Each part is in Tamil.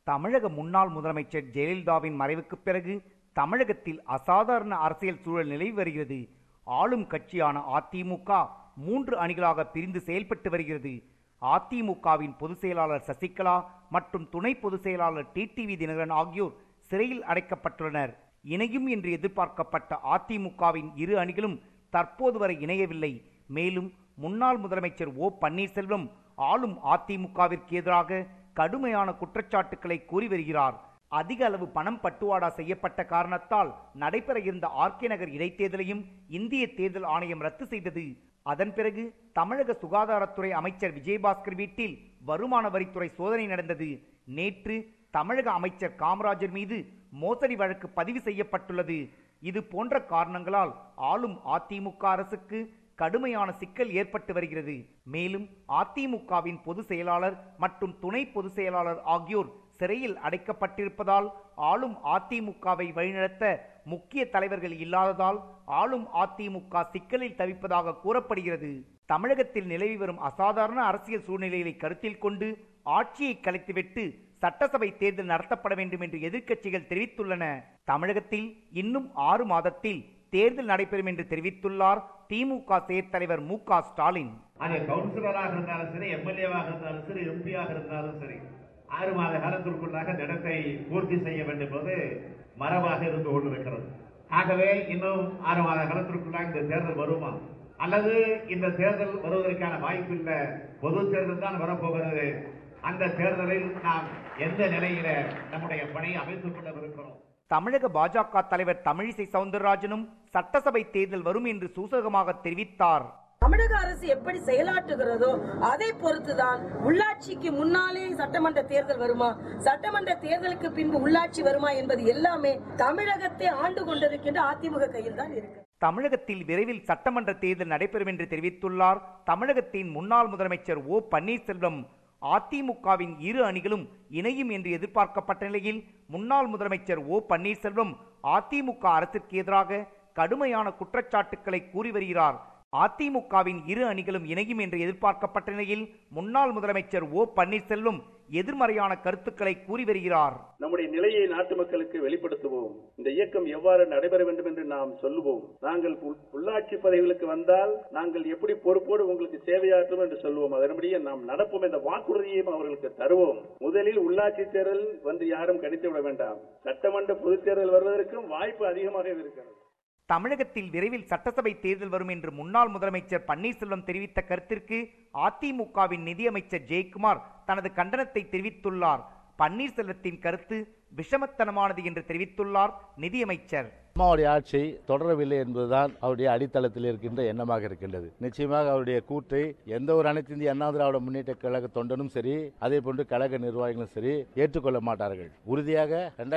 தமிழக முன்னாள் முதலமைச்சர் ஜெயலலிதாவின் மறைவுக்குப் பிறகு தமிழகத்தில் அசாதாரண அரசியல் சூழல் நிலவி வருகிறது. ஆளும் கட்சியான அதிமுக 3 அணிகளாக பிரிந்து செயல்பட்டு வருகிறது. அதிமுகவின் பொதுச் செயலாளர் சசிகலா மற்றும் துணை பொதுச் செயலாளர் டிடிவி தினகரன் ஆகியோர் சிறையில் அடைக்கப்பட்டுள்ளனர். இணையும் என்று எதிர்பார்க்கப்பட்ட அதிமுகவின் 2 அணிகளும் தற்போது வரை இணையவில்லை. மேலும் முன்னாள் முதலமைச்சர் ஓ பன்னீர்செல்வம் ஆளும் அதிமுகவிற்கு எதிராக கடுமையான குற்றச்சாட்டுக்களை கூறி வருகிறார். அதிக அளவு பணம் பட்டுவாடா செய்யப்பட்ட காரணத்தால் நடைபெற இருந்த ஆர்கே நகர் இடைத்தேர்தலையும் இந்திய தேர்தல் ஆணையம் ரத்து செய்தது. அதன் பிறகு தமிழக சுகாதாரத்துறை அமைச்சர் விஜயபாஸ்கர் வீட்டில் வருமான வரித்துறை சோதனை நடந்தது. நேற்று தமிழக அமைச்சர் காமராஜர் மீது மோசடி வழக்கு பதிவு செய்யப்பட்டுள்ளது. இது போன்ற காரணங்களால் ஆளும் அதிமுக அரசுக்கு கடுமையான சிக்கல் ஏற்பட்டு வருகிறது. மேலும் அதிமுகவின் பொதுச் செயலாளர் மற்றும் துணை பொதுச் செயலாளர் ஆகியோர் சிறையில் அடைக்கப்பட்டிருப்பதால் ஆளும் அதிமுகவை வழிநடத்த முக்கிய தலைவர்கள் இல்லாததால் ஆளும் அதிமுக சிக்கலில் தவிப்பதாக கூறப்படுகிறது. தமிழகத்தில் நிலவி வரும் அசாதாரண அரசியல் சூழ்நிலைகளை கருத்தில் கொண்டு ஆட்சியை கலைத்துவிட்டு சட்டசபை தேர்தல் நடத்தப்பட வேண்டும் என்று எதிர்க்கட்சிகள் தெரிவித்துள்ளன. தமிழகத்தில் இன்னும் 6 மாதத்தில் தேர்தல் நடைபெறும் என்று தெரிவித்துள்ளார் திமுக செயற் தலைவர் மு.க. ஸ்டாலின். அது கவுன்சிலராக இருந்தாலும் சரி, எம்எல்ஏவாக இருந்தாலும் சரி, எம்பியாக இருந்தாலும் சரி, 6 மாத காலத்திற்குள்ளாக இந்த இடத்தை பூர்த்தி செய்ய வேண்டும் என்பது மரபாக இருந்து கொண்டிருக்கிறது. ஆகவே இன்னும் 6 மாத காலத்திற்குள்ளாக இந்த தேர்தல் வருமா அல்லது இந்த தேர்தல் வருவதற்கான வாய்ப்பு இல்லை, பொது தேர்தல் தான் வரப்போகிறது. அந்த தேர்தலில் நாம் எந்த நிலையில நம்முடைய பணியை அமைத்துக் கொள்ளவிருக்கிறோம். தமிழக பாஜக தலைவர் தமிழிசை சவுந்தரராஜனும் சட்டசபை தேர்தல் வரும் என்று சூசகமாக தெரிவித்தார். தமிழக அரசு எப்படி செயலாற்றுகிறதோ அதை பொறுத்துதான் உள்ளாட்சிக்கு முன்னாலே சட்டமன்ற தேர்தல் வருமா, சட்டமன்ற தேர்தலுக்கு பின்பு உள்ளாட்சி வருமா என்பது எல்லாமே தமிழகத்தை ஆண்டு கொண்டிருக்கின்ற அதிமுக கையில் தான் இருக்கு. தமிழகத்தில் விரைவில் சட்டமன்ற தேர்தல் நடைபெறும் என்று தெரிவித்துள்ளார் தமிழகத்தின் முன்னாள் முதலமைச்சர் ஓ பன்னீர்செல்வம். அதிமுகவின் 2 அணிகளும் இணையும் என்று எதிர்பார்க்கப்பட்ட நிலையில் முன்னாள் முதலமைச்சர் ஓ பன்னீர்செல்வம் அதிமுக அரசிற்கு எதிராக கடுமையான குற்றச்சாட்டுக்களை கூறி வருகிறார். அதிமுகவின் 2 அணிகளும் இணையும் என்று எதிர்பார்க்கப்பட்ட நிலையில் முன்னாள் முதலமைச்சர் ஓ பன்னீர்செல்வம் எதிர்மறையான கருத்துக்களை கூறி வருகிறார். நம்முடைய நிலையை நாட்டு மக்களுக்கு வெளிப்படுத்துவோம். இந்த இயக்கம் எவ்வாறு நடைபெற வேண்டும் என்று நாம் சொல்லுவோம். நாங்கள் உள்ளாட்சி பதவிகளுக்கு வந்தால் நாங்கள் எப்படி பொறுப்போடு உங்களுக்கு சேவையாற்றும் என்று சொல்லுவோம். அதன்படியே நாம் நடப்போம் என்ற வாக்குறுதியையும் அவர்களுக்கு தருவோம். முதலில் உள்ளாட்சி தேர்தல் வந்து யாரும் கணித்து விட வேண்டாம். சட்டமன்ற பொதுத் தேர்தல் வருவதற்கும் வாய்ப்பு அதிகமாக இருக்கிறது. தமிழகத்தில் விரைவில் சட்டசபை தேர்தல் வரும் என்று முன்னாள் முதலமைச்சர் பன்னீர்செல்வம் தெரிவித்த கருத்திற்கு அதிமுகவின் நிதியமைச்சர் ஜெயக்குமார் தனது கண்டனத்தை தெரிவித்துள்ளார். பன்னீர்செல்வத்தின் கருத்து விஷமத்தனமானது என்று தெரிவித்துள்ளார் நிதியமைச்சர். அம்மாவுடைய ஆட்சி தொடரவில்லை என்பதுதான் அவருடைய அடித்தளத்தில் இருக்கின்ற எண்ணமாக இருக்கின்றது. நிச்சயமாக அவருடைய கூற்றை எந்த ஒரு அனைத்து இந்திய அண்ணா திராவிட முன்னேற்ற கழக தொண்டனும் சரி, அதே போன்று கழக நிர்வாகிகளும் சரி ஏற்றுக்கொள்ள மாட்டார்கள். உறுதியாக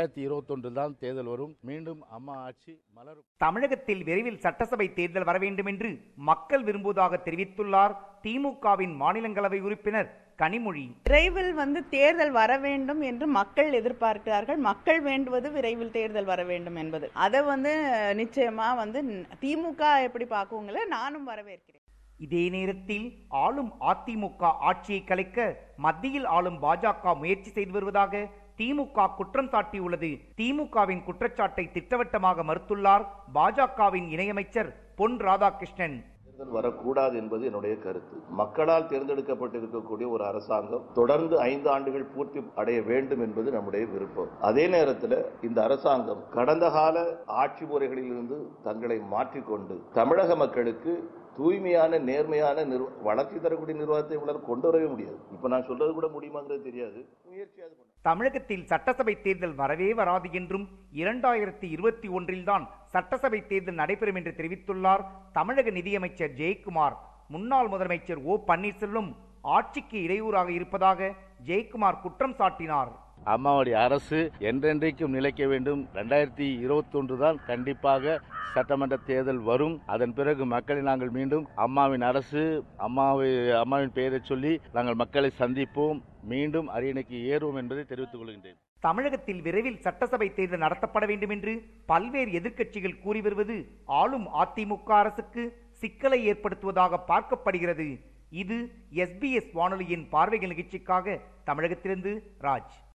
2021 தான் தேர்தல் வரும். மீண்டும் அம்மா ஆட்சி மலரும். தமிழகத்தில் விரைவில் சட்டசபை தேர்தல் வர வேண்டும் என்று மக்கள் விரும்புவதாக தெரிவித்துள்ளார் திமுகவின் மாநிலங்களவை உறுப்பினர் கனிமொழி. விரைவில் தேர்தல் வர வேண்டும் என்று மக்கள் எதிர்பார்க்கிறார்கள். மக்கள் வேண்டுவது விரைவில் தேர்தல் வர வேண்டும் என்பது. அதை நிச்சயமா திமுக எப்படி பார்க்குங்கள நானும் வரவேற்கிறேன். இதே நேரத்தில் ஆளும் அதிமுக ஆட்சியை கலைக்க மத்தியில் ஆளும் பாஜக முயற்சி செய்து வருவதாக திமுக குற்றம் சாட்டியுள்ளது. திமுகவின் குற்றச்சாட்டை திட்டவட்டமாக மறுத்துள்ளார் பாஜகவின் இணையமைச்சர் பொன் ராதாகிருஷ்ணன். வரக்கூடாது என்பது என்னுடைய கருத்து. மக்களால் தேர்ந்தெடுக்கப்பட்டிருக்கக்கூடிய ஒரு அரசாங்கம் தொடர்ந்து 5 ஆண்டுகள் பூர்த்தி அடைய வேண்டும் என்பது நம்முடைய விருப்பம். அதே நேரத்தில் இந்த அரசாங்கம் கடந்த கால ஆட்சி முறைகளிலிருந்து தங்களை மாற்றிக்கொண்டு தமிழக மக்களுக்கு தூய்மையான நேர்மையான வளர்ச்சி தரக்கூடிய நிர்வாகத்தை உங்களால் கொண்டு வரவே முடியாது. இப்ப நான் சொல்றது கூட முடியுமாங்கிறது தெரியாது. முயற்சியாவது தமிழகத்தில் சட்டசபை தேர்தல் வரவே வராது என்றும் 2021 தான் சட்டசபை தேர்தல் நடைபெறும் என்று தெரிவித்துள்ளார் தமிழக நிதியமைச்சர் ஜெயக்குமார். முன்னாள் முதலமைச்சர் ஓ பன்னீர்செல்வம் ஆட்சிக்கு இடையூறாக இருப்பதாக ஜெயக்குமார் குற்றம் சாட்டினார். அம்மாவுடைய அரசு என்றென்றைக்கும் நிலைக்க வேண்டும். 2021 தான் கண்டிப்பாக சட்டமன்ற தேர்தல் வரும். அதன் பிறகு மக்களை நாங்கள் மீண்டும் அம்மாவின் அரசு, அம்மாவின் பெயரை சொல்லி நாங்கள் மக்களை சந்திப்போம், மீண்டும் அரியணைக்கு ஏறுவோம் என்பதை தெரிவித்துக் கொள்கின்றேன். தமிழகத்தில் விரைவில் சட்டசபை தேர்தல் நடத்தப்பட வேண்டும் என்று பல்வேறு எதிர்க்கட்சிகள் கூறி வருவது ஆளும் அதிமுக அரசுக்கு சிக்கலை ஏற்படுத்துவதாக பார்க்கப்படுகிறது. இது SBS வானொலியின் பார்வைகள் நிகழ்ச்சிக்காக தமிழகத்திலிருந்து ராஜ்.